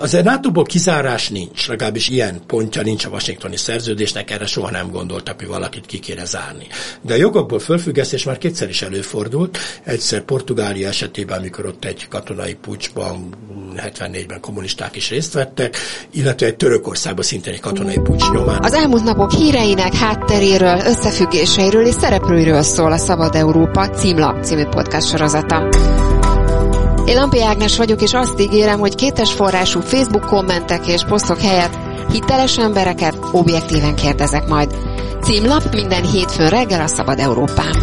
Az NATO-ból kizárás nincs, legalábbis ilyen pontja nincs a washingtoni szerződésnek, erre soha nem gondoltak, hogy valakit ki kéne zárni. De a jogokból fölfüggesztés már kétszer is előfordult, egyszer Portugália esetében, amikor ott egy katonai puccsban 74-ben kommunisták is részt vettek, illetve egy Törökországban szintén egy katonai puccs nyomán. Az elmúlt napok híreinek hátteréről, összefüggéseiről és szereplőiről szól a Szabad Európa Címlap című podcast sorozata. Én Lampi Ágnes vagyok, és azt ígérem, hogy kétes forrású Facebook kommentek és posztok helyett hiteles embereket objektíven kérdezek majd. Címlap minden hétfőn reggel a Szabad Európán.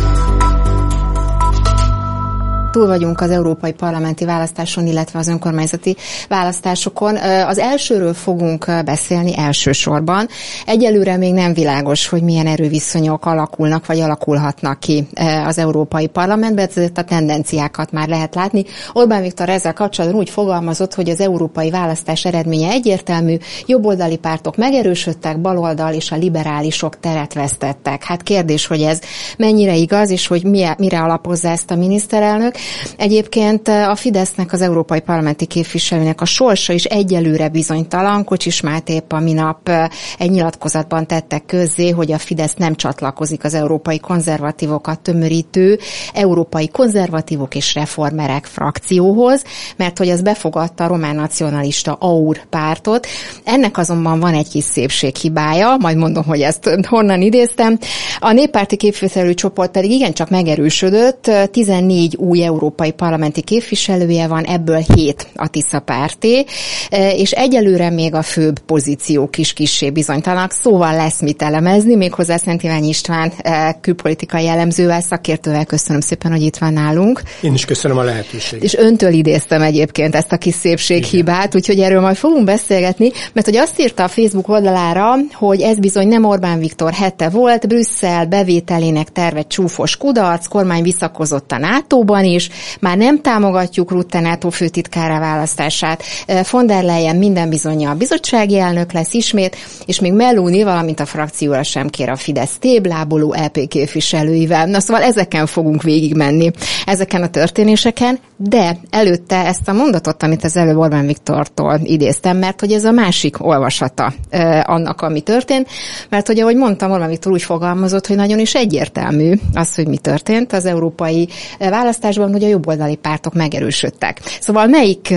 Túl vagyunk az európai parlamenti választáson, illetve az önkormányzati választásokon. Az elsőről fogunk beszélni elsősorban. Egyelőre még nem világos, hogy milyen erőviszonyok alakulnak, vagy alakulhatnak ki az Európai Parlamentben, ezért a tendenciákat már lehet látni. Orbán Viktor ezzel kapcsolatban úgy fogalmazott, hogy az európai választás eredménye egyértelmű, jobboldali pártok megerősödtek, baloldal és a liberálisok teret vesztettek. Hát kérdés, hogy ez mennyire igaz, és hogy mire alapozza ezt a miniszterelnök. Egyébként a Fidesznek, az európai parlamenti képviselőnek a sorsa is egyelőre bizonytalan. Kocsis Máté épp a minap egy nyilatkozatban tettek közzé, hogy a Fidesz nem csatlakozik az európai konzervatívokat tömörítő európai konzervatívok és reformerek frakcióhoz, mert hogy az befogadta a román nacionalista AUR pártot. Ennek azonban van egy kis szépséghibája, majd mondom, hogy ezt honnan idéztem. A néppárti képviselőcsoport pedig igencsak megerősödött, 14 új európai parlamenti képviselője van, ebből 7 a Tisza párté, és egyelőre még a főbb pozíciók is kissé bizonytalanak, szóval lesz mit elemezni, méghozzá Szent Iványi István külpolitikai elemzővel, szakértővel. Köszönöm szépen, hogy itt van nálunk. Én is köszönöm a lehetőséget. És öntől idéztem egyébként ezt a kis szépséghibát, úgyhogy erről majd fogunk beszélgetni, mert hogy azt írta a Facebook oldalára, hogy ez bizony nem Orbán Viktor hete volt, Brüsszel bevételének terve csúfos kudarc, kormány visszakozott a NATO-ban is, már nem támogatjuk Rutte NATO főtitkára választását, von der Leyen minden bizonnyal bizottsági elnök lesz ismét, és még Meloni, valamint a frakcióra sem kér a Fidesz tébláboló EP képviselőivel. Na szóval ezeken fogunk végigmenni, ezeken a történéseken, de előtte ezt a mondatot, amit az előbb Orbán Viktortól idéztem, mert hogy ez a másik olvasata annak, ami történt, mert hogy ahogy mondtam, Orbán Viktor úgy fogalmazott, hogy nagyon is egyértelmű az, hogy mi történt az európai választásban, hogy a jobboldali pártok megerősödtek. Szóval melyik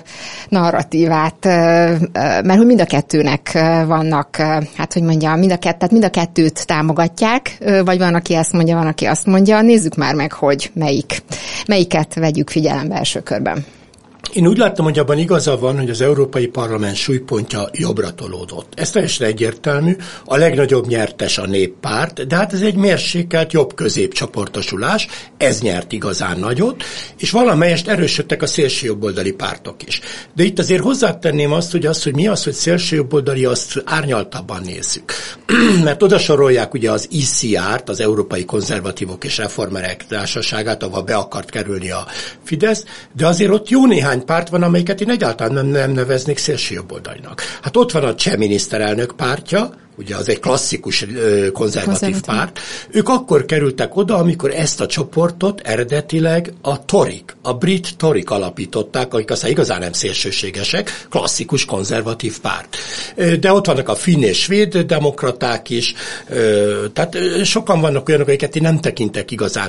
narratívát, mert hogy mind a kettőnek vannak, hát hogy mondjam, mind a kettőt támogatják, vagy van, aki ezt mondja, van, aki azt mondja. Nézzük már meg, hogy melyiket vegyük figyelembe első körben. Én úgy láttam, hogy abban igaza van, hogy az Európai Parlament súlypontja jobbra tolódott. Ez teljesen egyértelmű, a legnagyobb nyertes a Néppárt, de hát ez egy mérsékelt jobb-közép csoportosulás, ez nyert igazán nagyot, és valamelyest erősödtek a szélsőjobboldali pártok is. De itt azért hozzátenném azt, hogy mi az, hogy szélsőjobboldali, azt árnyaltabban nézzük. Mert oda sorolják ugye az ICR-t, az Európai Konzervatívok és Reformerek Társaságát, ahol be akart kerülni a Fidesz, de azért ott jó néhány párt van, amelyiket én egyáltalán nem neveznék szélsőjobboldalinak. Hát ott van a cseh miniszterelnök pártja, ugye az egy klasszikus konzervatív párt. Ők akkor kerültek oda, amikor ezt a csoportot eredetileg a torik, a brit torik alapították, akik aztán igazán nem szélsőségesek, klasszikus konzervatív párt. De ott vannak a finn és svéd demokraták is, tehát sokan vannak olyanok, akiket én nem tekintek igazán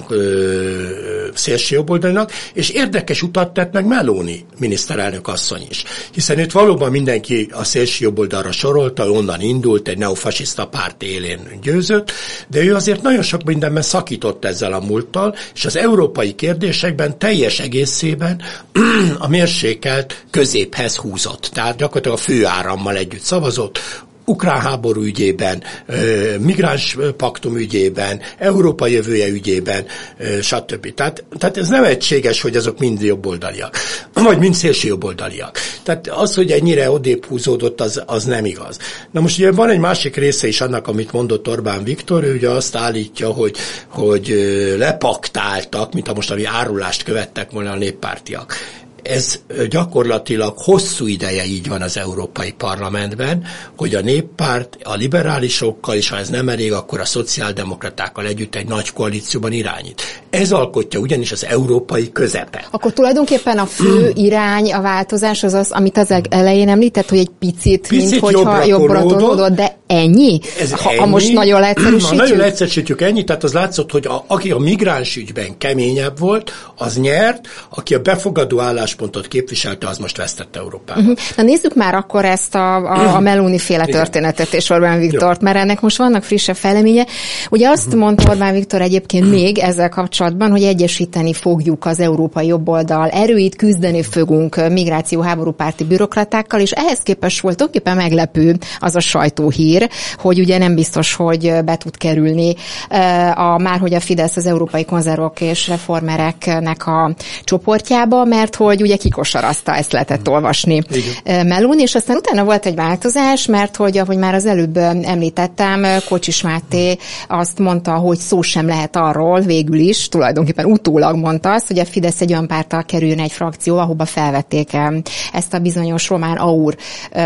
szélsőjobboldalinak, és érdekes utat tett meg Meloni miniszterelnök asszony is, hiszen őt valóban mindenki a szélsőjobboldalra sorolta, onnan indult, egy neofasiszta párt élén győzött, de ő azért nagyon sok mindenben szakított ezzel a múlttal, és az európai kérdésekben teljes egészében a mérsékelt középhez húzott. Tehát gyakorlatilag a főárammal együtt szavazott, ukrán háború ügyében, migráns paktum ügyében, Európa jövője ügyében, stb. Tehát ez nem egységes, hogy azok mind jobboldaliak, vagy mind szélsőjobboldaliak. Tehát az, hogy ennyire odébb húzódott, az nem igaz. Na most ugye van egy másik része is annak, amit mondott Orbán Viktor, ő ugye azt állítja, hogy lepaktáltak, mint a mostani árulást követtek volna a néppártiak. ez gyakorlatilag hosszú ideje így van az Európai Parlamentben, hogy a Néppárt a liberálisokkal, és ha ez nem elég, akkor a szociáldemokratákkal együtt egy nagy koalícióban irányít. Ez alkotja ugyanis az európai közepet. Akkor tulajdonképpen a fő irány, a változás az az, amit az elején említett, hogy egy picit mint hogyha jobbra tolódott, de ennyi? Ha most nagyon leegyszerűsítjük? Nagyon leegyszerűsítjük, ennyi, tehát az látszott, hogy aki a migráns ügyben keményebb volt, az nyert, aki a befogadó álláspontot képviselte, az most vesztett Európában. Na nézzük már akkor ezt a Meloni-féle történetet és Orbán Viktort, mert ennek most vannak frissebb fejleménye. Ugye azt mondta Orbán Viktor egyébként még ezzel kapcsolatban, hogy egyesíteni fogjuk az európai jobboldal erőit, küzdeni fogunk migráció-háború párti bürokratákkal, és ehhez képest volt tulajdonképpen meglepő az a sajtóhír, hogy ugye nem biztos, hogy be tud kerülni hogy a Fidesz az európai konzervok és reformereknek a csoportjába, mert hogy ugye kikosarazta, ezt lehetett olvasni Meloni, és aztán utána volt egy változás, mert hogy ahogy már az előbb említettem, Kocsis Máté azt mondta, hogy szó sem lehet arról, végül is, tulajdonképpen utólag mondta azt, hogy a Fidesz egy olyan párttal kerüljön egy frakció, ahova felvették ezt a bizonyos Román Aur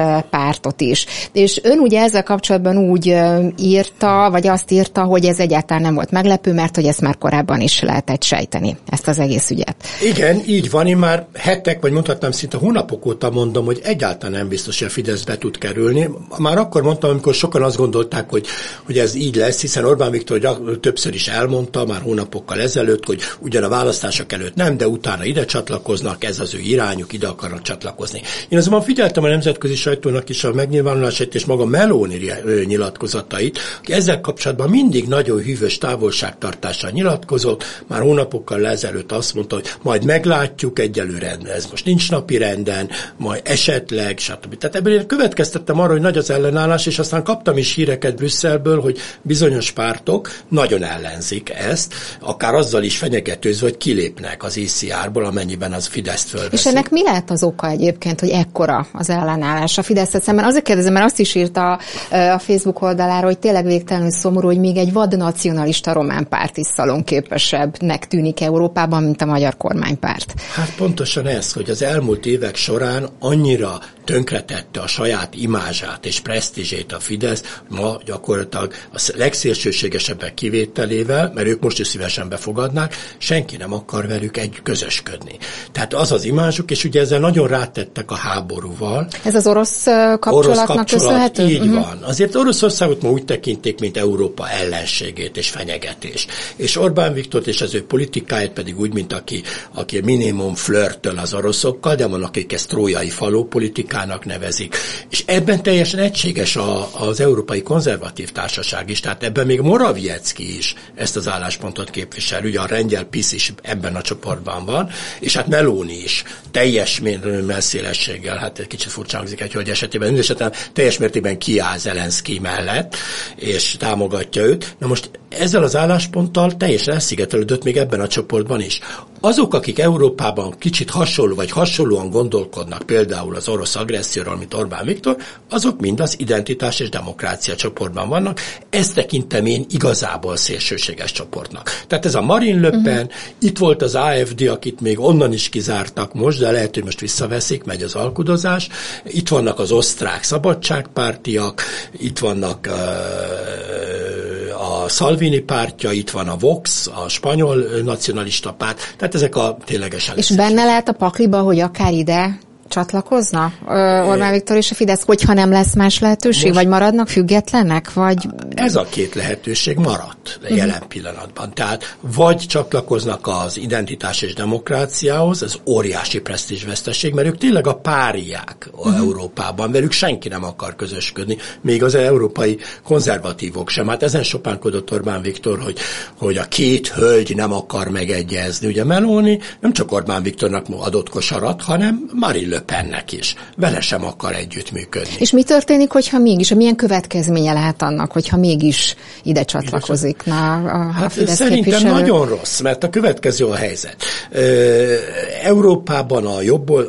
pártot is. És ön ugye ezzel kapcsolatban úgy írta, vagy azt írta, hogy ez egyáltalán nem volt meglepő, mert hogy ezt már korábban is lehetett sejteni, ezt az egész ügyet. Igen, így van, én már hetek, vagy mondhatnám szinte hónapok óta mondom, hogy egyáltalán nem biztos, hogy a Fidesz be tud kerülni. Már akkor mondtam, amikor sokan azt gondolták, hogy ez így lesz, hiszen Orbán Viktor többször is elmondta, már hónapokkal ezelőtt, hogy ugyan a választások előtt nem, de utána ide csatlakoznak, ez az ő irányuk, ide akarnak csatlakozni. Én azonban figyeltem a nemzetközi sajtónak is a megnyilvánulásait és maga Meloni nyilatkozatait, aki ezzel kapcsolatban mindig nagyon hűvös távolságtartással nyilatkozott, már hónapokkal ezelőtt azt mondta, hogy majd meglátjuk, egyelőre ez most nincs napi renden, majd esetleg, stb. Tehát ebből én következtettem arra, hogy nagy az ellenállás, és aztán kaptam is híreket Brüsszelből, hogy bizonyos pártok nagyon ellenzik ezt, akár azzal is fenyegetőzve, hogy kilépnek az ECR-ból, amennyiben az Fideszt fölveszik. És ennek mi lehet az oka egyébként, hogy ekkora az ellenállás a Fidesz szemben? Azért kérdezem, mert azt is írta a Facebook oldalára, hogy tényleg végtelenül szomorú, hogy még egy vadnacionalista román párt is szalonképesebbnek tűnik Európában, mint a magyar kormánypárt. Hát pontosan ez, hogy az elmúlt évek során annyira tönkretette a saját imázsát és presztízsét a Fidesz, ma gyakorlatilag a legszélsőségesebbek kivételével, mert ők most is szívesen befogadnák, senki nem akar velük közösködni. Tehát az az imázsuk, és ugye ezzel nagyon rátettek a háborúval. Ez az orosz kapcsolatnak köszönhető? Így van. Azért Oroszországot ma úgy tekintik, mint Európa ellenségét és fenyegetést. És Orbán Viktort és az ő politikáját pedig úgy, mint aki minimum flörtöl az oroszokkal, de van, akik ezt trójai faló politikának nevezik. És ebben teljesen egységes az Európai Konzervatív Társaság is, tehát ebben még Morawiecki is ezt az álláspontot képvisel, ugye a lengyel PiS is ebben a csoportban van, és hát Meloni is teljes messzélességgel, hát egy kicsit furcsa hangzik egy hölgy esetében, mindesetre teljes mértékben kiáll Zelenszky mellett, és támogatja őt. Na most ezzel az állásponttal teljesen elszigetelődött még ebben a csoportban is. Azok, akik Európában kicsit hasonlóan gondolkodnak, például az orosz agresszióról, mint Orbán Viktor, azok mind az identitás és demokrácia csoportban vannak. Ezt tekintem én igazából szélsőséges csoportnak. Tehát ez a Marine Le Pen, itt volt az AfD, akit még onnan is kizártak most, de lehet, hogy most visszaveszik, megy az alkudozás. Itt vannak az osztrák szabadságpártiak, itt vannak a Salvini pártja, itt van a Vox, a spanyol nacionalista párt, tehát ezek a ténylegesen... És benne lehet a pakliba, hogy akár ide csatlakozna Orbán Viktor és a Fidesz, hogyha nem lesz más lehetőség, most vagy maradnak függetlenek, vagy... Ez a két lehetőség maradt jelen pillanatban. Tehát vagy csatlakoznak az identitás és demokráciához, ez óriási presztízsveszteség, mert ők tényleg a páriák Európában, velük senki nem akar közösködni, még az európai konzervatívok sem. Hát ezen sopánkodott Orbán Viktor, hogy a két hölgy nem akar megegyezni. Ugye Meloni nem csak Orbán Viktornak adott kosarat, hanem Marine Le Pennek is. Vele sem akar együttműködni. És mi történik, hogyha mégis? Milyen következménye lehet annak, hogyha mégis ide csatlakozik a Fidesz szerintem képviselő. Nagyon rossz, mert a következő a helyzet. Európában a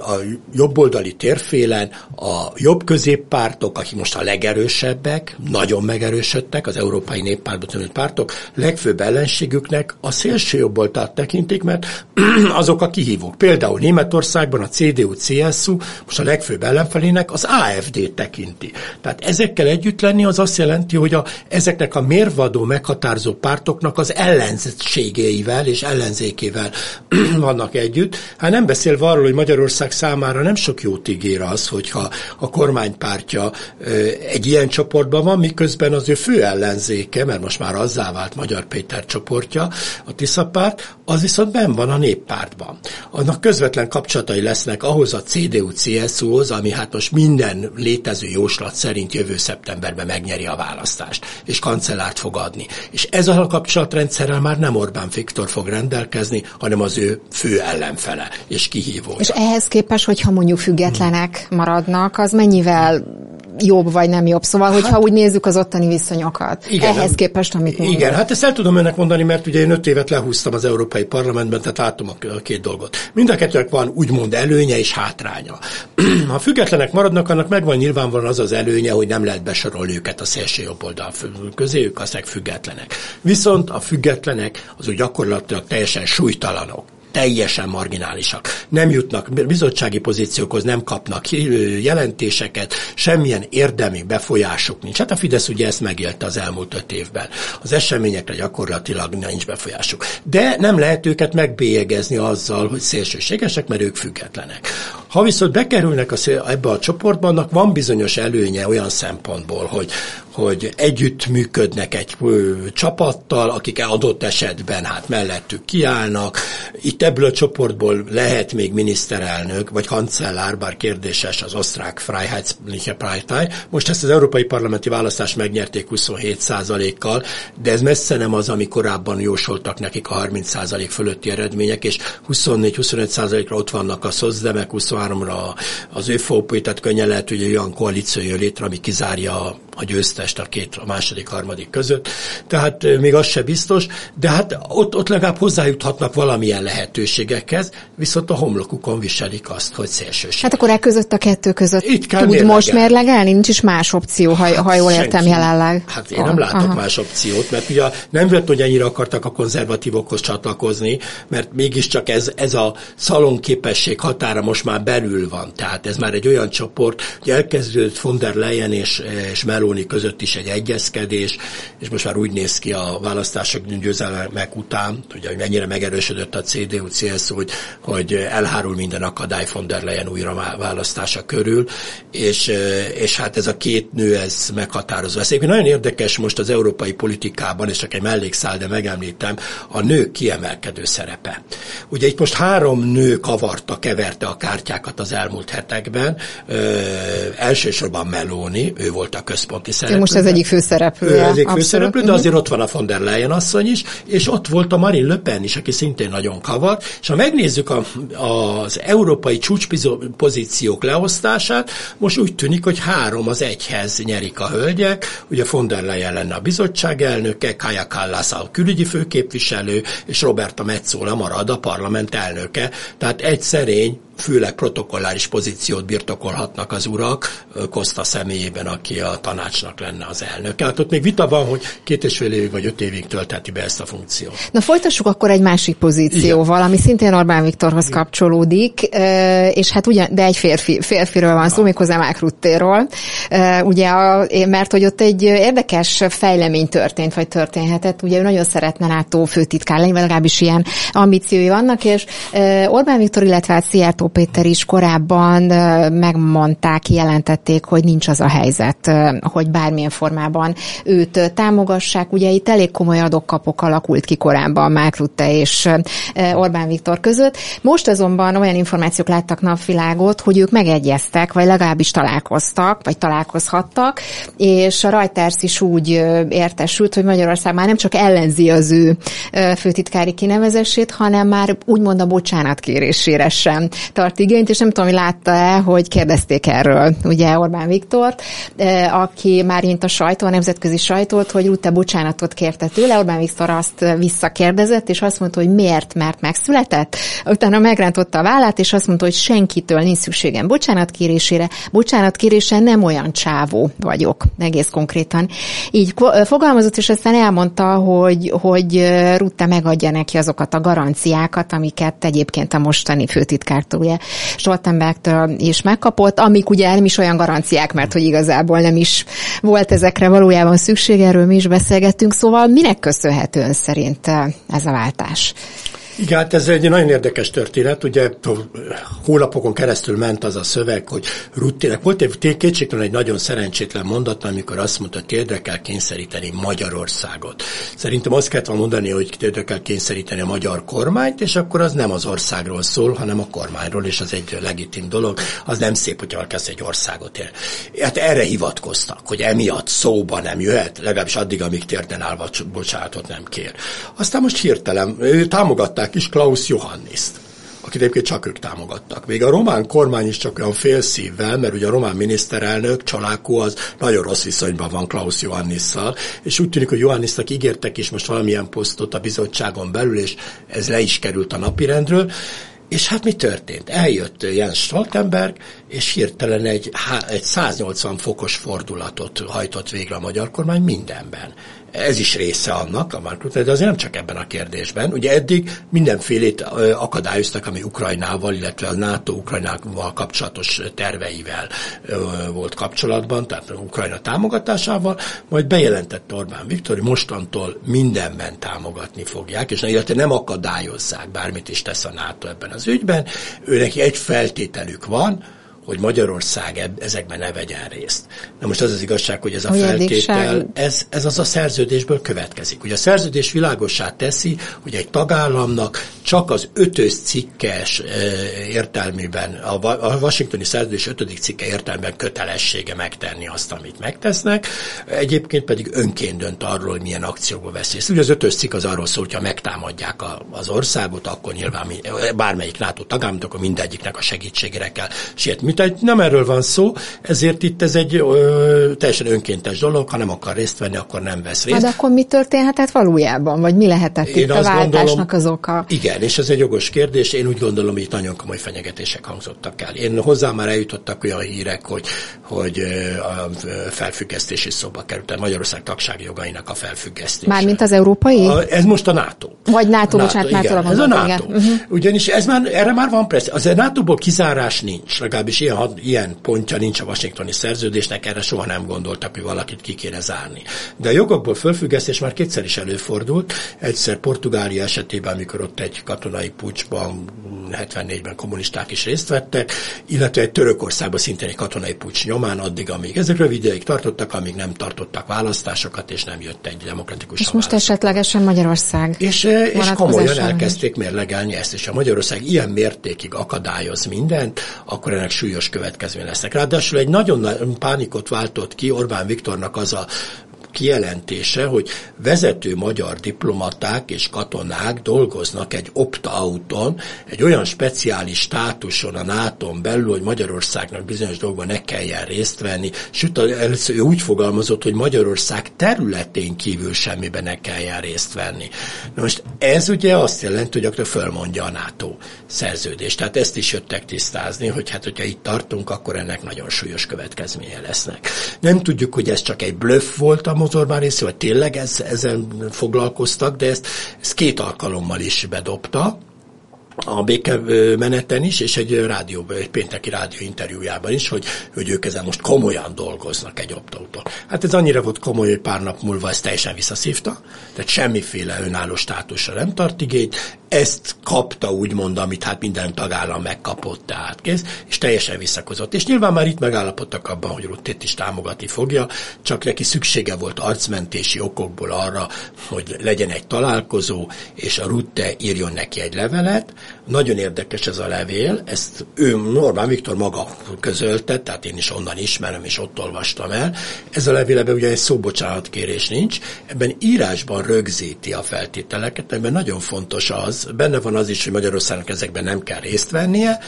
jobboldali térfélen a jobb-középpártok, akik most a legerősebbek, nagyon megerősödtek, az Európai Néppártban tanult pártok, legfőbb ellenségüknek a szélső jobboldalt tekintik, mert azok a kihívók. Például Németországban a CDU-CSU most a legfőbb ellenfelének az AfD-t tekinti. Tehát ezekkel együtt lenni az azt jelenti, hogy ezeknek a mérvadó meghatározó pártoknak az ellenségeivel és ellenzékével vannak együtt. Hát nem beszélve arról, hogy Magyarország számára nem sok jót ígér az, hogyha a kormánypártja egy ilyen csoportban van, miközben az ő fő ellenzéke, mert most már azzá vált Magyar Péter csoportja, a Tiszapárt, az viszont benn van a Néppártban. Annak közvetlen kapcsolatai lesznek ahhoz a CDU-CSU-hoz, ami hát most minden létező jóslat szerint jövő szeptemberben megnyeri a választást, és kancellárt fog adni. És ezzel a kapcsolatrendszerrel már nem Orbán Viktor fog rendelkezni, hanem az ő fő ellenfele és kihívója. És ehhez képest, hogyha mondjuk függetlenek maradnak, az mennyivel jobb vagy nem jobb? Szóval, hogyha úgy nézzük az ottani viszonyokat. Igen, ehhez képest, amit mondod. Igen, hát ezt el tudom önnek mondani, mert ugye én 5 évet lehúztam az Európai Parlamentben, tehát látom a két dolgot. Mind a kettőnek van úgymond előnye és hátránya. Ha függetlenek maradnak, annak megvan nyilvánvalóan az az előnye, hogy nem lehet besorolni őket a szélső jobboldal közé, ők aztán függetlenek. Viszont a függetlenek azok gyakorlatilag teljesen súlytalanok. Teljesen marginálisak. Nem jutnak bizottsági pozíciókhoz, nem kapnak jelentéseket, semmilyen érdemi befolyásuk nincs. Hát a Fidesz ugye ezt megélte az elmúlt 5 évben. Az eseményekre gyakorlatilag nincs befolyásuk. De nem lehet őket megbélyegezni azzal, hogy szélsőségesek, mert ők függetlenek. Ha viszont bekerülnek ebbe a csoportba, annak van bizonyos előnye olyan szempontból, hogy együtt működnek egy csapattal, akik adott esetben hát mellettük kiállnak. Itt ebből a csoportból lehet még miniszterelnök, vagy kancellár, bár kérdéses az osztrák Freiheitliche Partei. Most ezt az európai parlamenti választást megnyerték 27%-kal, de ez messze nem az, ami korábban jósoltak nekik a 30% fölötti eredmények, és 24-25%-ra ott vannak a szocdemek, 23-ra az ÖVP, tehát könnyen lehet, hogy olyan koalíció jön létre, ami kizárja a győztest a második, harmadik között. Tehát még az se biztos, de hát ott legalább hozzájuthatnak valamilyen lehetőségekhez, viszont a homlokukon viselik azt, hogy szélsőség. Hát akkor között a kettő között itt kell tud mérlegelni. Most mérlegelni? Nincs is más opció, ha jól értem jelenleg. Hát én nem látok más opciót, mert ugye nem vett, hogy ennyire akartak a konzervatívokhoz csatlakozni, mert mégiscsak ez a szalonképesség határa most már belül van. Tehát ez már egy olyan csoport, hogy elkezdődött von der Leyen és Meloni között is egy egyezkedés, és most már úgy néz ki a választások győzelmek után, hogy mennyire megerősödött a CDU-CSU, hogy elhárul minden akadály von der Leyen újra választása körül, és hát ez a két nő, ez meghatározó. Ez egyébként nagyon érdekes most az európai politikában, és csak egy mellékszál, de megemlítem, a nők kiemelkedő szerepe. Ugye itt most 3 nő keverte a kártyákat az elmúlt hetekben, elsősorban Meloni, ő volt a központi szereplő. Most ez egyik főszereplője. Ő egyik főszereplő, de azért ott van a von der Leyen asszony is, és ott volt a Marine Le Pen is, aki szintén nagyon kavart, és ha megnézzük az európai csúcspozíciók leosztását, most úgy tűnik, hogy 3-1-hez nyerik a hölgyek, ugye von der Leyen lenne a bizottság elnöke, Kaja Kallas a külügyi főképviselő, és Roberta Metsola marad a parlament elnöke, tehát egy szerény, főleg protokolláris pozíciót birtokolhatnak az urak, Costa személyében, aki a tanácsnak lenne az elnök. Hát ott még vita van, hogy 2,5 évig vagy 5 évig töltheti be ezt a funkciót. Na folytassuk akkor egy másik pozícióval, igen, ami szintén Orbán Viktorhoz kapcsolódik, és hát de egy férfiről van szó, méghozzá Mark Ruttéról. Ugye, mert hogy ott egy érdekes fejlemény történt, vagy történhetett. Ugye ő nagyon szeretne NATO főtitkár lenni, legalábbis ilyen ambíciói vannak, és Orbán Viktor, illetve hát Szijjártó Péter is korábban megmondták, kijelentették, hogy nincs az a helyzet, hogy bármilyen formában őt támogassák. Ugye itt elég komoly adok-kapok alakult ki korábban Mark Rutte és Orbán Viktor között. Most azonban olyan információk láttak napvilágot, hogy ők megegyeztek, vagy legalábbis találkoztak, vagy találkozhattak, és a Reuters is úgy értesült, hogy Magyarország már nem csak ellenzi az ő főtitkári kinevezését, hanem már úgymond a bocsánatkérésére sem tart igényt, és nem tudom, hogy látta-e, hogy kérdezték erről, ugye Orbán Viktort, aki már mint a nemzetközi sajtót, hogy Rutte bocsánatot kérte tőle, Orbán Viktor azt visszakérdezett, és azt mondta, hogy miért, mert megszületett. Utána megrántotta a vállát, és azt mondta, hogy senkitől nincs szükségem bocsánatkérésére. Bocsánatkérése nem olyan csávó vagyok, egész konkrétan. Így fogalmazott, és aztán elmondta, hogy Rutte megadja neki azokat a garanciákat, amiket egyébként a mostani főtitkártól, ugye Stoltenbergtől is megkapott, amik ugye nem is olyan garanciák, mert hogy igazából nem is volt ezekre valójában szükség, erről mi is beszélgettünk, szóval minek köszönhető ön szerint ez a váltás? Igen, hát ez egy nagyon érdekes történet, ugye hónapokon keresztül ment az a szöveg, hogy Ruttének volt egy kétségtelen egy nagyon szerencsétlen mondat, amikor azt mondta, hogy térdre kell kényszeríteni Magyarországot. Szerintem azt kellett mondani, hogy térdre kell kényszeríteni a magyar kormányt, és akkor az nem az országról szól, hanem a kormányról, és az egy legitim dolog. Az nem szép, hogyha elkezd egy országot ér. Hát erre hivatkoztak, hogy emiatt szóba nem jöhet, legalábbis addig, amíg térden állva bocsánatot nem kér. Aztán most hirtelen támogatták is Klaus Johanniszt, akit egyébként csak ők támogattak. Még a román kormány is csak olyan félszívvel, mert ugye a román miniszterelnök, Csalákó, az nagyon rossz viszonyban van Klaus Johannisszal, és úgy tűnik, hogy Johannisnak ígértek is most valamilyen posztot a bizottságon belül, és ez le is került a napirendről. És hát mi történt? Eljött Jens Stoltenberg, és hirtelen egy 180 fokos fordulatot hajtott végre a magyar kormány mindenben. Ez is része annak, de azért nem csak ebben a kérdésben. Ugye eddig mindenfélét akadályoztak, ami Ukrajnával, illetve a NATO Ukrajnával kapcsolatos terveivel volt kapcsolatban, tehát Ukrajna támogatásával, majd bejelentette Orbán Viktor, hogy mostantól mindenben támogatni fogják, és illetve nem akadályozzák, bármit is tesz a NATO ebben az ügyben. Neki egy feltételük van, hogy Magyarország ezekben ne vegyen részt. Na most az az igazság, hogy ez a feltétel, ez az a szerződésből következik. Ugye a szerződés világossá teszi, hogy egy tagállamnak csak az 5. cikkes értelmében, a washingtoni szerződés 5. cikke értelmében kötelessége megtenni azt, amit megtesznek, egyébként pedig önként dönt arról, hogy milyen akcióba vesz részt. Ugye az 5. cikk az arról szól, hogyha megtámadják az országot, akkor nyilván bármelyik NATO tagállam, akkor mindegyiknek a segítségére kell sietni. Nem erről van szó, ezért itt ez egy teljesen önkéntes dolog, ha nem akar részt venni, akkor nem vesz részt. De akkor mi történhetett valójában, vagy mi lehetett itt a váltásnak az oka? Igen, és ez egy jogos kérdés. Én úgy gondolom, hogy itt nagyon komoly fenyegetések hangzottak el. Én hozzá már eljutottak olyan hírek, hogy a felfüggesztés is szóba került, a Magyarország tagsági jogainak a felfüggesztése. Mármint az európai? Ez most a NATO. Vagy NATO, bocsánat, NATO-ra ez a NATO. Ugyanis erre már van pressz. Az a NATO-ból kizárás nincs, legalábbis ilyen pontja nincs a washingtoni szerződésnek, erre soha nem gondoltak, hogy valakit ki kéne zárni. De a jogokból fölfüggesztés már kétszer is előfordult. Egyszer Portugália esetében, amikor ott egy katonai puccsban 74-ben kommunisták is részt vettek, illetve egy Törökországban szintén egy katonai puccs nyomán addig, amíg ezek rövid ideig tartottak, amíg nem tartottak választásokat, és nem jött egy demokratikus És most esetlegesen Magyarország. És komolyan elkezdték mérlegelni ezt, és ha Magyarország ilyen mértékig akadályoz mindent, akkor ennek súlyos következménye lesznek. Ráadásul egy nagyon pánikot váltott ki Orbán Viktornak az a kijelentése, hogy vezető magyar diplomaták és katonák dolgoznak egy opt-outon, egy olyan speciális státuson a NATO-n belül, hogy Magyarországnak bizonyos dolgokban ne kelljen részt venni, sőt, először úgy fogalmazott, hogy Magyarország területén kívül semmiben ne kelljen részt venni. Na most ez ugye azt jelenti, hogy akkor fölmondja a NATO szerződést. Tehát ezt is jöttek tisztázni, hogy hát, hogyha itt tartunk, akkor ennek nagyon súlyos következménye lesznek. Nem tudjuk, hogy ez csak egy blöff volt a Orbán részéről, vagy tényleg ezen foglalkoztak, de ezt 2 alkalommal is bedobta, a békemeneten is, és egy pénteki rádió interjújában is, hogy ők ezen most komolyan dolgoznak egy opt-outon. Hát ez annyira volt komoly, hogy pár nap múlva ezt teljesen visszaszívta, tehát semmiféle önálló státusra nem tart igényt, ezt kapta úgymond, amit hát minden tagállam megkapott, tehát kész, és teljesen visszakozott. És nyilván már itt megállapodtak abban, hogy Ruttét is támogatni fogja, csak neki szüksége volt arcmentési okokból arra, hogy legyen egy találkozó, és a Rutte írjon neki egy levelet. Nagyon érdekes ez a levél, ezt Orbán Viktor maga közölte, tehát én is onnan ismerem, és ott olvastam el. Ez a levélben ugye egy szóbocsánatkérés nincs, ebben írásban rögzíti a feltételeket, ebben nagyon fontos az, benne van az is, hogy Magyarországnak ezekben nem kell részt vennie,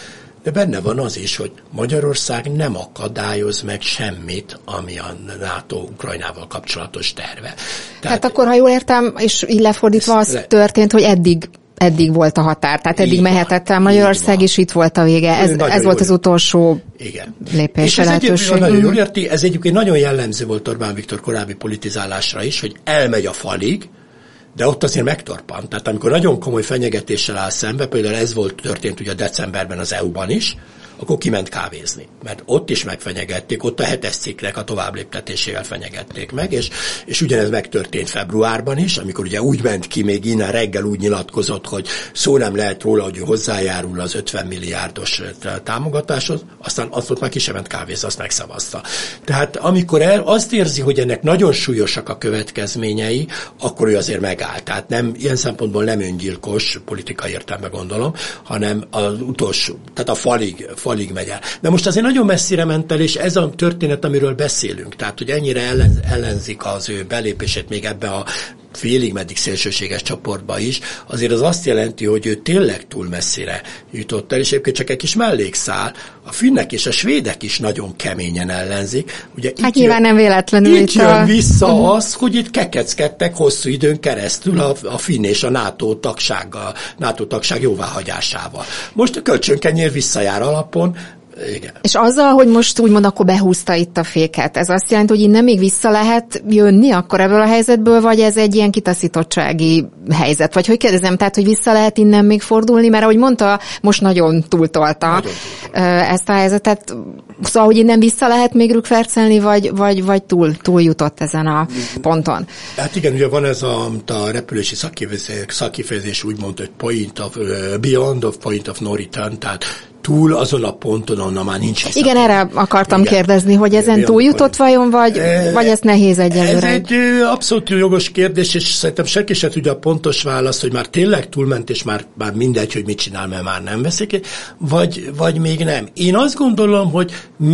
de benne van az is, hogy Magyarország nem akadályoz meg semmit, ami a NATO Ukrajnával kapcsolatos terve. Tehát akkor, ha jól értem, és így lefordítva az történt, hogy eddig volt a határ, tehát eddig mehetett el Magyarország, és itt volt a vége. Ez volt az utolsó lépés. És nagyon jól érti, ez egyébként nagyon jellemző volt Orbán Viktor korábbi politizálásra is, hogy elmegy a falig, de ott azért megtorpant. Tehát amikor nagyon komoly fenyegetéssel áll szembe, például ez történt ugye decemberben az EU-ban is, akkor kiment kávézni. Mert ott is megfenyegették, ott a 7-es cikknek a továbbléptetésével fenyegették meg, és ugyanez megtörtént februárban is, amikor ugye úgy ment ki, még innen reggel úgy nyilatkozott, hogy szó nem lehet róla, hogy hozzájárul az 50 milliárdos támogatáshoz, aztán ott már ki sem ment kávézni, azt megszavazta. Tehát amikor azt érzi, hogy ennek nagyon súlyosak a következményei, akkor ő azért megáll. Tehát nem, ilyen szempontból nem öngyilkos, politikai értelemben gondolom, hanem az utolsó, tehát a falig megy el. De most azért nagyon messzire ment el, és ez a történet, amiről beszélünk, tehát hogy ennyire ellenzik az ő belépését még ebbe a félig meddig szélsőséges csoportba is, azért az azt jelenti, hogy ő tényleg túl messzire jutott el, és egyébként csak egy kis mellékszál, a finnek és a svédek is nagyon keményen ellenzik. Ugye hát nyilván nem véletlenül itt jön vissza az, hogy itt kekeckedtek hosszú időn keresztül a finn és a NATO tagság jóváhagyásával. Most a kölcsönkenyér visszajár alapon. Igen. És azzal, hogy most úgymond akkor behúzta itt a féket, ez azt jelenti, hogy innen még vissza lehet jönni akkor ebből a helyzetből, vagy ez egy ilyen kitaszítottsági helyzet? Vagy hogy kérdezem, tehát, hogy vissza lehet innen még fordulni, mert ahogy mondta, most nagyon túltolta ezt a helyzetet. Szóval, hogy innen vissza lehet még rükvercelni, vagy túl jutott ezen a ponton? Hát igen, ugye van ez a repülési szakkifejezés úgy mondta, hogy beyond of point of no return, tehát túl azon a ponton, onnan már nincs vissza. Igen, erre akartam kérdezni, hogy ezen túljutott vajon, vagy ez nehéz egyelőre? Ez egy abszolút jogos kérdés, és szerintem senki se tudja a pontos választ, hogy már tényleg túlment, és már mindegy, hogy mit csinál, mert már nem veszik, vagy még nem. Én azt gondolom, hogy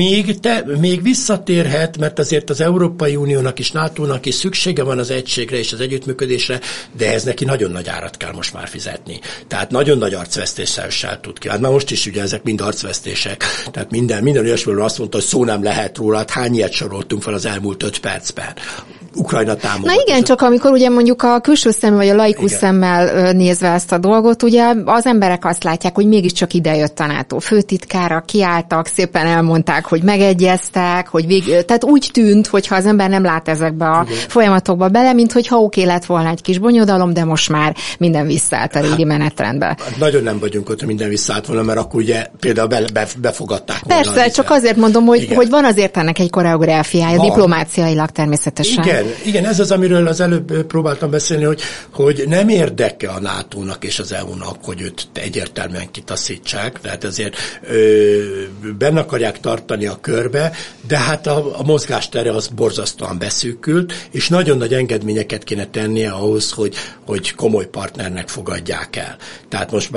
még visszatérhet, mert azért az Európai Uniónak és NATO-nak is szüksége van az egységre és az együttműködésre, de ez neki nagyon nagy árat kell most már fizetni. Tehát nagyon nagy arcvesztéssel tud ki. Hát már most is ugye ezek mind arcvesztések. Tehát minden olyasmiről azt mondta, hogy szó nem lehet róla, hát hány ilyet soroltunk fel az elmúlt 5 percben. Ukrajna támogatás. Na igen, csak amikor ugye mondjuk a külső szemmel vagy a laikus szemmel nézve ezt a dolgot, ugye az emberek azt látják, hogy mégiscsak idejött a NATO főtitkára, kiálltak, szépen elmondták, hogy megegyeztek, hogy tehát úgy tűnt, hogyha az ember nem lát ezekbe a folyamatokba bele, mint hogyha oké lett volna egy kis bonyodalom, de most már minden visszaállt a régi menetrendbe. Nagyon nem vagyunk ott, hogy minden visszaállt volna, mert akkor ugye például befogadták volna. Persze, csak azért mondom, hogy van azért ennek egy koreográfiája, diplomáciailag természetesen. Igen, ez az, amiről az előbb próbáltam beszélni, hogy nem érdeke a NATO-nak és az EU-nak, hogy őt egyértelműen kitaszítsák, tehát azért benne akarják tartani a körbe, de hát a mozgástere az borzasztóan beszűkült, és nagyon nagy engedményeket kéne tennie ahhoz, hogy komoly partnernek fogadják el. Tehát most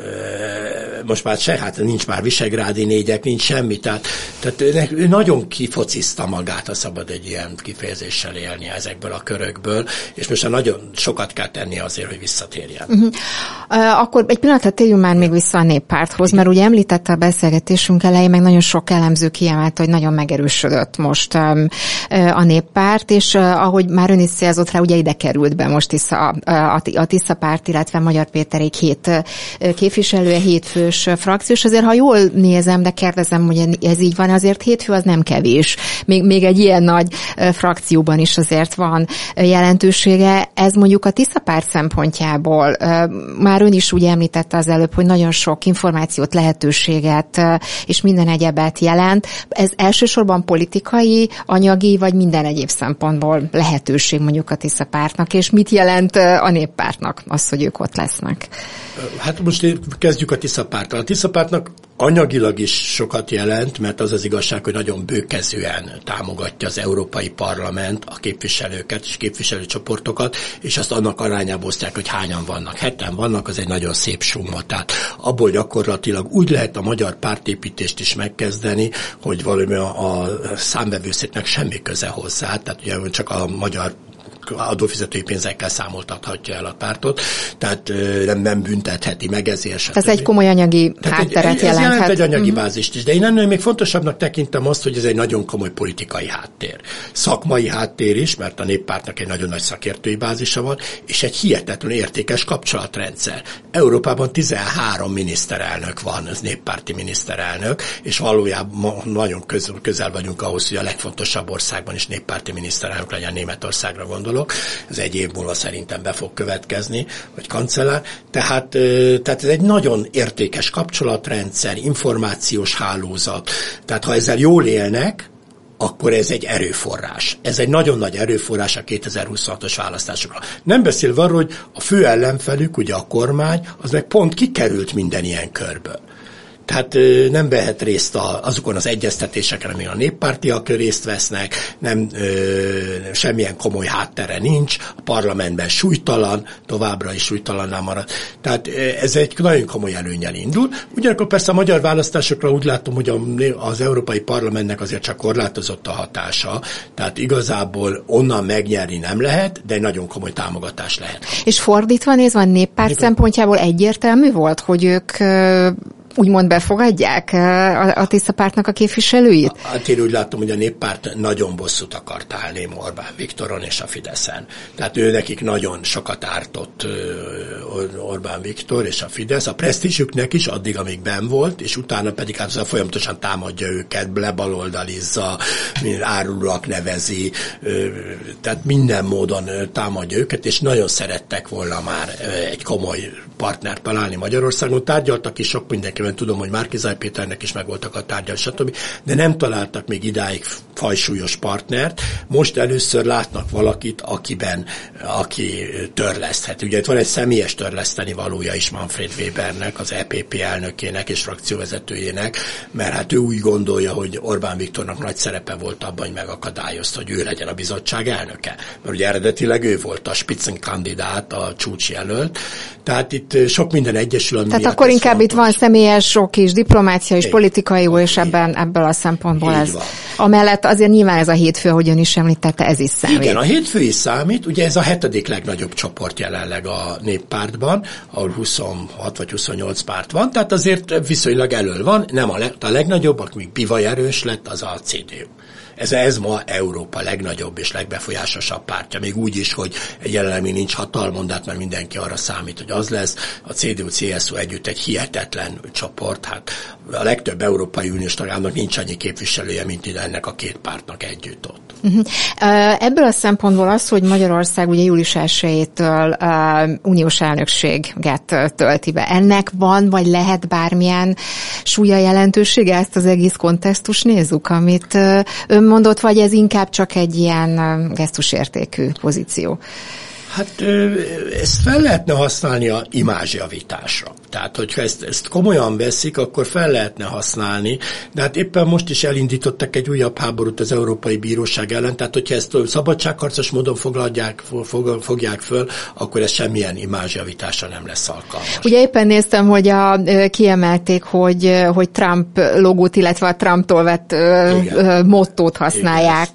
már hát nincs már visegrádi négyek, nincs semmi, tehát ő nagyon kifociszta magát, ha szabad egy ilyen kifejezéssel élni ezekből a körökből, és most nagyon sokat kell tenni azért, hogy visszatérjen. Akkor egy pillanatra térjünk már még vissza a Néppárthoz, mert ugye említette a beszélgetésünk elején, meg nagyon sok elemző kiemelte, hogy nagyon megerősödött most a Néppárt, és ahogy már ön is célzott rá, ugye ide került be most is a Tisza Párt, illetve Magyar Péterék 7 képviselője, 7 fős frakciós. Azért, ha jól nézem, de kérdezem, hogy ez így van, azért 7 fő az nem kevés. Még egy ilyen nagy frakcióban is azért van jelentősége. Ez mondjuk a Tisza Párt szempontjából, már ön is úgy említette az előbb, hogy nagyon sok információt, lehetőséget és minden egyebet jelent. Ez elsősorban politikai, anyagi, vagy minden egyéb szempontból lehetőség mondjuk a Tisza Pártnak, és mit jelent a Néppártnak az, hogy ők ott lesznek? Hát most kezdjük a Tisza Párttal. A Tisza Pártnak anyagilag is sokat jelent, mert az az igazság, hogy nagyon bőkezűen támogatja az Európai Parlament a képviselőket és képviselőcsoportokat, és azt annak arányából osztják, hogy hányan vannak. 7-en vannak, az egy nagyon szép summa. Tehát abból gyakorlatilag úgy lehet a magyar pártépítést is megkezdeni, hogy valami a számvevőszéknek semmi köze hozzá. Tehát ugye csak a magyar adófizetői pénzekkel számoltathatja el a pártot, tehát nem büntetheti meg ezért. Ez egy komoly anyagi hátteret jelenthet. Ez jelent egy anyagi bázist is, de én ennél még fontosabbnak tekintem azt, hogy ez egy nagyon komoly politikai háttér. Szakmai háttér is, mert a Néppártnak egy nagyon nagy szakértői bázisa van, és egy hihetetlenül értékes kapcsolatrendszer. Európában 13 miniszterelnök van, az néppárti miniszterelnök, és valójában nagyon közel vagyunk ahhoz, hogy a legfontosabb országban is néppárti miniszterelnök legyen, Németországra gondolok. Ez egy év múlva szerintem be fog következni, vagy kancellár. Tehát ez egy nagyon értékes kapcsolatrendszer, információs hálózat. Tehát ha ezzel jól élnek, akkor ez egy erőforrás. Ez egy nagyon nagy erőforrás a 2026-os választásokra. Nem beszélve arról, hogy a fő ellenfelük, ugye a kormány, az meg pont kikerült minden ilyen körből. Tehát nem vehet részt azokon az egyeztetéseken, amin a néppártiak részt vesznek, semmilyen komoly háttere nincs, a parlamentben súlytalan, továbbra is súlytalannál marad. Tehát ez egy nagyon komoly előnnyel indul. Ugyanakkor persze a magyar választásokra úgy látom, hogy az Európai Parlamentnek azért csak korlátozott a hatása, tehát igazából onnan megnyerni nem lehet, de egy nagyon komoly támogatás lehet. És fordítva nézve a néppárt szempontjából egyértelmű volt, hogy ők úgymond befogadják a Tiszta Pártnak a képviselőit? Hát én úgy látom, hogy a Néppárt nagyon bosszút akart állni Orbán Viktoron és a Fideszen. Tehát ő nekik nagyon sokat ártott Orbán Viktor és a Fidesz. A presztízsüknek is addig, amíg benn volt, és utána pedig hát folyamatosan támadja őket, lebaloldalizza, árulóak nevezi, tehát minden módon támadja őket, és nagyon szerettek volna már egy komoly partnert találni Magyarországon. Tárgyaltak is sok mindenkivel, tudom, hogy Márki-Zay Péternek is megvoltak a tárgyal, stb., de nem találtak még idáig fajsúlyos partnert. Most először látnak valakit, aki törleszthet. Ugye itt van egy személyes törleszteni valója is Manfred Webernek, az EPP elnökének és frakcióvezetőjének, mert hát ő úgy gondolja, hogy Orbán Viktornak nagy szerepe volt abban, hogy megakadályozta, hogy ő legyen a bizottság elnöke. Mert ugye eredetileg ő volt a Spitzenkandidát, a csúcsjelölt. Tehát itt sok minden egyesül. Tehát akkor inkább fontos. Itt van személyes sok is, diplomácia és politikai jó, és ebből a szempontból ez. Amellett azért nyilván ez a hétfő, ahogy ön is említette, ez is számít. Igen, a hétfő is számít, ugye ez a 7. legnagyobb csoport jelenleg a Néppártban, ahol 26 vagy 28 párt van, tehát azért viszonylag elől van, nem a legnagyobb, aki bivaj erős lett, az a CDU. Ez ma Európa legnagyobb és legbefolyásosabb pártja, még úgy is, hogy jelenleg még nincs hatalmon, de mert mindenki arra számít, hogy az lesz. A CDU-CSU együtt egy hihetetlen csoport, hát a legtöbb Európai Uniós tagállamnak nincs annyi képviselője, mint ide ennek a két pártnak együtt ott. Ebből a szempontból az, hogy Magyarország ugye július 1-től uniós elnökséget tölti be. Ennek van, vagy lehet bármilyen súlya, jelentősége? Ezt az egész kontextus nézzük, amit ön mondott, vagy ez inkább csak egy ilyen gesztusértékű pozíció? Hát ezt fel lehetne használni a imázsjavításra. Tehát, hogyha ezt komolyan veszik, akkor fel lehetne használni, de hát éppen most is elindítottak egy újabb háborút az Európai Bíróság ellen, tehát hogyha ezt szabadságharcos módon fogják föl, akkor ez semmilyen imázsjavításra nem lesz alkalmas. Ugye éppen néztem, hogy kiemelték, hogy Trump logót, illetve a Trumptól vett mottót használják.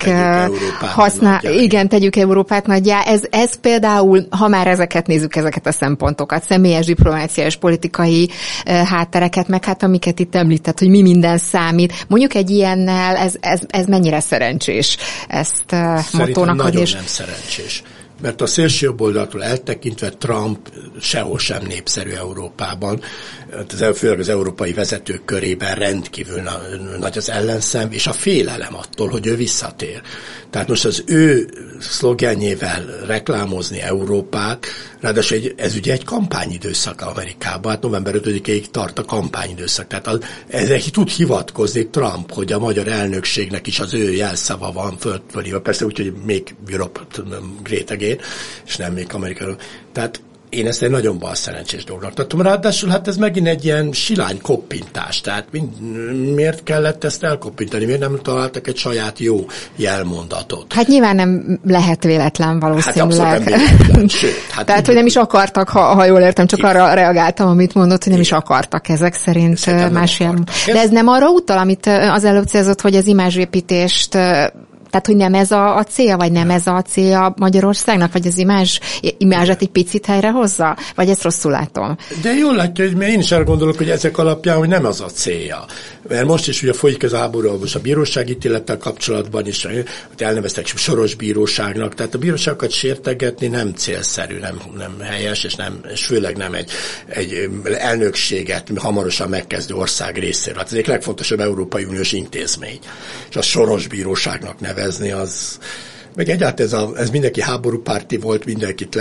Igen, tegyük Európát nagyjá. Ez például, ha már ezeket nézzük, ezeket a szempontokat, személyes diplomáciás politikai háttereket, meg hát amiket itt említett, hogy mi minden számít. Mondjuk egy ilyennel ez mennyire szerencsés ezt mottónak adni? Nagyon nem szerencsés. Mert a szélsőjobboldaltól eltekintve Trump sehol sem népszerű Európában, főleg az európai vezetők körében rendkívül nagy az ellenszem, és a félelem attól, hogy ő visszatér. Tehát most az ő szlogenjével reklámozni Európát, ráadásul ez ugye egy kampányidőszak Amerikában, hát november 5-ig tart a kampányidőszak. Tehát ezzel tud hivatkozni Trump, hogy a magyar elnökségnek is az ő jelszava van fölhívva, persze úgy, hogy még Europe great again, és nem még Amerikáról. Tehát én ezt egy nagyon balszerencsés dolognak tartom. Ráadásul hát ez megint egy ilyen silány koppintás. Tehát miért kellett ezt elkoppintani? Miért nem találtak egy saját jó jelmondatot? Hát nyilván nem lehet véletlen valószínűleg. Hát abszolút nem véletlen. Sőt, tehát, hogy nem is akartak, ha jól értem, csak arra reagáltam, amit mondott, hogy nem is akartak ezek szerint más ilyen. De ez nem arra utal, amit az előbb célzott, hogy az imázsépítést Tehát, hogy nem ez a célja, vagy nem ez a célja Magyarországnak, vagy az imázsát egy picit helyre hozza? Vagy ezt rosszul látom? De jól látja, hogy én is arra gondolok, hogy ezek alapján, hogy nem az a célja. Mert most is ugye folyik az háború, most a bíróságítélettel kapcsolatban is, hogy elneveztek soros bíróságnak, tehát a bíróságokat sértegetni nem célszerű, nem helyes, és főleg nem egy elnökséget hamarosan megkezdő ország részéről. Hát ez egy legfontosabb Európai Uniós intézmény. És a soros bíróságnak nevezni, az meg egyáltalán ez mindenki háborúpárti volt, mindenkit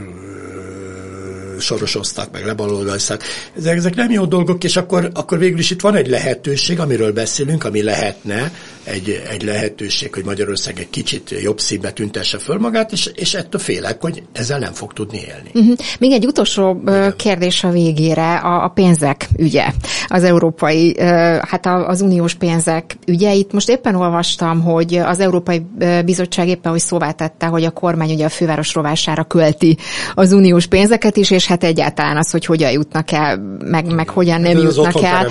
sorosoztak, meg lebaloldalztak. Ezek nem jó dolgok, és akkor végül is itt van egy lehetőség, amiről beszélünk, ami lehetne egy lehetőség, hogy Magyarország egy kicsit jobb színbe tüntesse föl magát, és ettől félek, hogy ezzel nem fog tudni élni. Még egy utolsó kérdés a végére, a pénzek ügye, az európai, hát az uniós pénzek ügye. Itt most éppen olvastam, hogy az Európai Bizottság éppen hogy szóvá tette, hogy a kormány ugye a főváros rovására költi az uniós pénzeket is, és hát egyáltalán az, hogy hogyan jutnak el, meg hogyan nem jutnak el.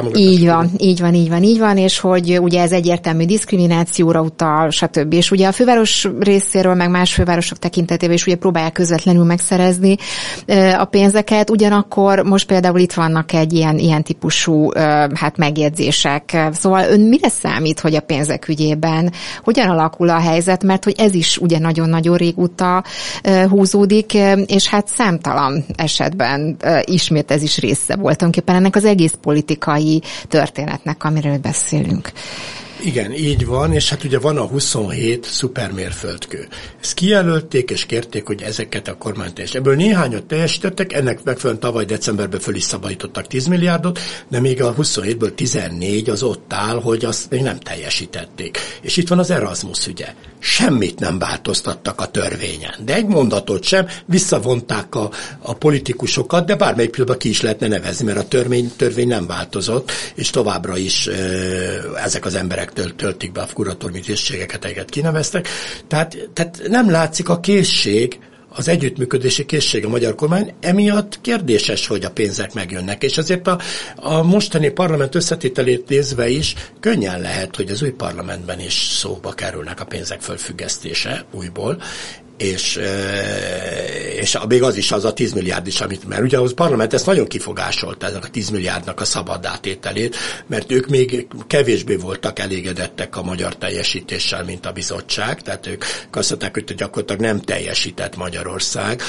Így van, és hogy ugye ez egyértelmű diszkriminációra utal, stb. És ugye a főváros részéről, meg más fővárosok tekintetében is ugye próbálják közvetlenül megszerezni a pénzeket, ugyanakkor most például itt vannak egy ilyen típusú hát megjegyzések. Szóval ön mire számít, hogy a pénzek ügyében hogyan alakul a helyzet, mert hogy ez is ugye nagyon-nagyon régóta húzódik, és hát számtalan esetben ismét ez is része volt tulajdonképpen ennek az egész politikai történetnek, amiről beszélünk. Igen, így van, és hát ugye van a 27 szupermérföldkő. Ezt kijelölték, és kérték, hogy ezeket a kormány teljesítettek. Ebből néhányat teljesítettek, ennek megfelelően tavaly decemberben föl is szabadítottak 10 milliárdot, de még a 27-ből 14 az ott áll, hogy azt még nem teljesítették. És itt van az Erasmus ügye. Semmit nem változtattak a törvényen, de egy mondatot sem, visszavonták a politikusokat, de bármelyik pillanatban ki is lehetne nevezni, mert a törvény nem változott, és továbbra is ezek az emberek töltik be a kuratóriumi tisztségeket, egyet kineveztek. Tehát nem látszik a készség, az együttműködési készség a magyar kormány, emiatt kérdéses, hogy a pénzek megjönnek. És azért a mostani parlament összetételét nézve is könnyen lehet, hogy az új parlamentben is szóba kerülnek a pénzek fölfüggesztése újból, és még az is, az a 10 milliárd is, mert ugye a parlament ezt nagyon kifogásolta, ennek a 10 milliárdnak a szabad átételét, mert ők még kevésbé voltak elégedettek a magyar teljesítéssel, mint a bizottság, tehát ők azt mondták, hogy gyakorlatilag nem teljesített Magyarország,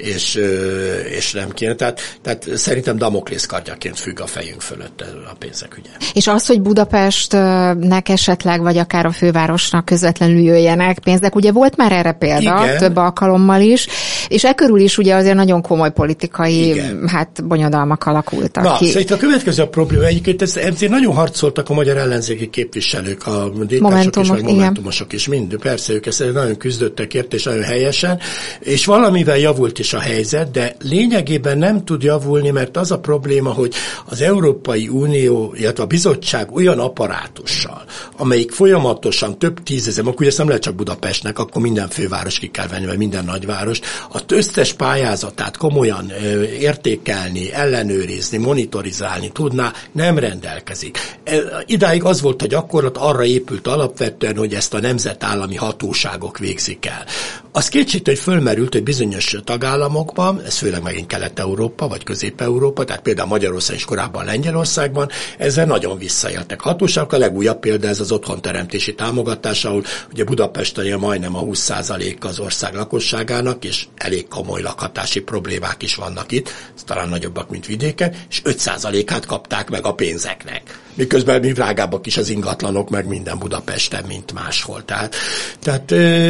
és nem kéne. Tehát szerintem Damoklész kardjaként függ a fejünk fölött a pénzek ügye. És az, hogy Budapestnek esetleg, vagy akár a fővárosnak közvetlenül jöjjenek pénzek, ugye volt már erre példa? Igen. Több alkalommal is, és körül is ugye azért nagyon komoly politikai bonyodalmak alakultak ki. Szóval itt a következő a probléma, egyébként ezért nagyon harcoltak a magyar ellenzéki képviselők, a DK-sok is, meg momentumosok is, mind. Persze ők ezt nagyon küzdöttek ért, és nagyon helyesen, és valamivel javult is a helyzet, de lényegében nem tud javulni, mert az a probléma, hogy az Európai Unió, illetve a bizottság olyan apparátussal, amelyik folyamatosan több tízezer, akkor ugye ezt nem lehet csak Budapestnek, akkor minden főváros ki kell venni, vagy minden nagyvárost, az összes pályázatát komolyan értékelni, ellenőrizni, monitorizálni tudná, nem rendelkezik. Idáig az volt a gyakorlat, arra épült alapvetően, hogy ezt a nemzetállami hatóságok végzik el. Az kétségtelen, hogy fölmerült, hogy bizonyos tagállamokban, ez főleg megint Kelet-Európa, vagy Közép-Európa, tehát például Magyarország és korábban Lengyelországban, ezzel nagyon visszaéltek hatóságok. A legújabb példa ez az otthonteremtési támogatás, ahol ugye Budapesten majdnem a 20% az ország lakosságának, és elég komoly lakhatási problémák is vannak itt, talán nagyobbak, mint vidéken, és 5%-át kapták meg a pénzeknek. Miközben még drágábbak is az ingatlanok, meg minden Budapesten, mint máshol. Tehát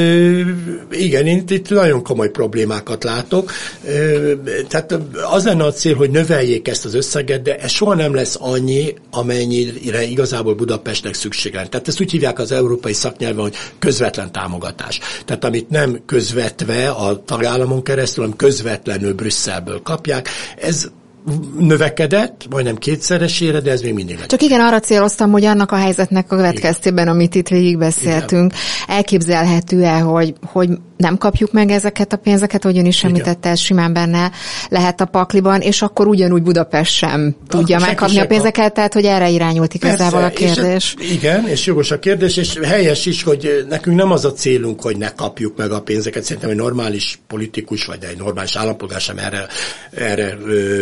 igen, én itt nagyon komoly problémákat látok. Tehát az lenne a cél, hogy növeljék ezt az összeget, de ez soha nem lesz annyi, amennyire igazából Budapestnek szükség lenne. Tehát ezt úgy hívják az európai szaknyelven, hogy közvetlen támogatás. Tehát amit nem közvetve a tagállamon keresztül, hanem közvetlenül Brüsszelből kapják, ez növekedett, majdnem kétszeresére, de ez még mindig Csak igen, arra céloztam, hogy annak a helyzetnek a következtében, amit itt végigbeszéltünk, elképzelhető-e, hogy nem kapjuk meg ezeket a pénzeket, hogy ön is említette, ez simán benne lehet a pakliban, és akkor ugyanúgy Budapest sem tudja megkapni a pénzeket, tehát hogy erre irányult igazából a kérdés. Igen, és jogos a kérdés, és helyes is, hogy nekünk nem az a célunk, hogy ne kapjuk meg a pénzeket. Szerintem egy normális politikus, vagy egy normális állampolgár sem erre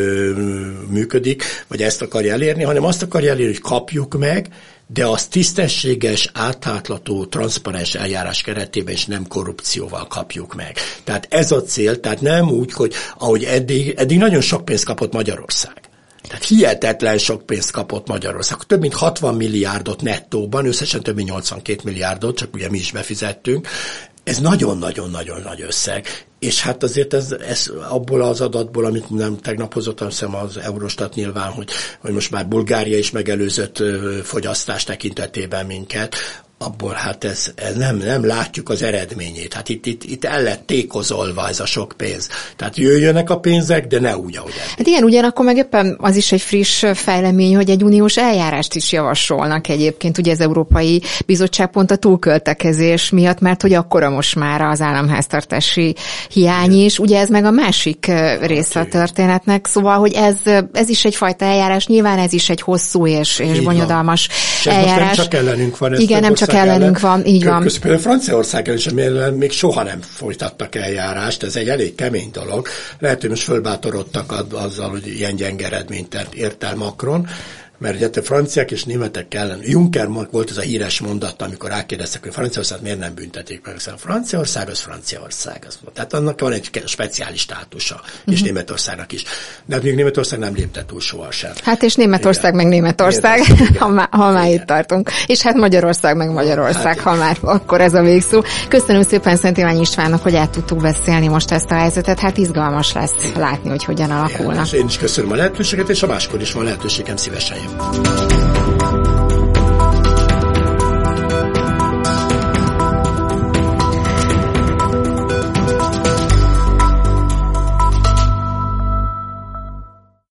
működik, vagy ezt akarja elérni, hanem azt akarja elérni, hogy kapjuk meg, de az tisztességes, átlátható, transzparens eljárás keretében és nem korrupcióval kapjuk meg. Tehát ez a cél, tehát nem úgy, hogy ahogy eddig nagyon sok pénzt kapott Magyarország. Tehát hihetetlen sok pénzt kapott Magyarország. Több mint 60 milliárdot nettóban, összesen több mint 82 milliárdot, csak ugye mi is befizettünk. Ez nagyon-nagyon-nagyon nagy összeg. És hát azért ez abból az adatból, amit nem tegnap hozott, hiszem az Eurostat nyilván, hogy most már Bulgária is megelőzött fogyasztás tekintetében minket, abból hát ez nem látjuk az eredményét. Hát itt el lett tékozolva ez a sok pénz. Tehát jöjjönek a pénzek, de ne úgy, ahogy eddig. Hát igen, ugyanakkor meg éppen az is egy friss fejlemény, hogy egy uniós eljárást is javasolnak egyébként, ugye az Európai Bizottság pont a túlköltekezés miatt, mert hogy akkora most már az államháztartási hiány is. Ugye ez meg a másik része a történetnek, szóval, hogy ez is egyfajta eljárás, nyilván ez is egy hosszú és bonyodalmas eljárás. Nem csak ellenünk van. Igen, nem csak ellenünk van, így van. Például Franciaországgal is, amivel még soha nem folytattak eljárást, ez egy elég kemény dolog. Lehet, hogy most fölbátorodtak azzal, hogy ilyen gyenge eredményt ért el Macron, mert ugye a franciák és németek ellen, Juncker volt ez a híres mondat, amikor rákérdeztek, hogy Franciaországot miért nem büntetik meg. Szóval Franciaország az Franciaország. Tehát annak van egy speciális státusa, és Németországnak is. De még Németország nem lépte túl sohasem. Hát és Németország meg Németország, ha már itt tartunk. És hát Magyarország meg Magyarország, ha már akkor ez a végszó. Köszönöm szépen Szent Iványi Istvánnak, hogy át tudtuk beszélni most ezt a helyzetet. Hát izgalmas lesz látni, hogy hogyan alakulnak. Én is köszönöm a lehetőséget, és ha máskor is van lehetőségem, szívesen jön.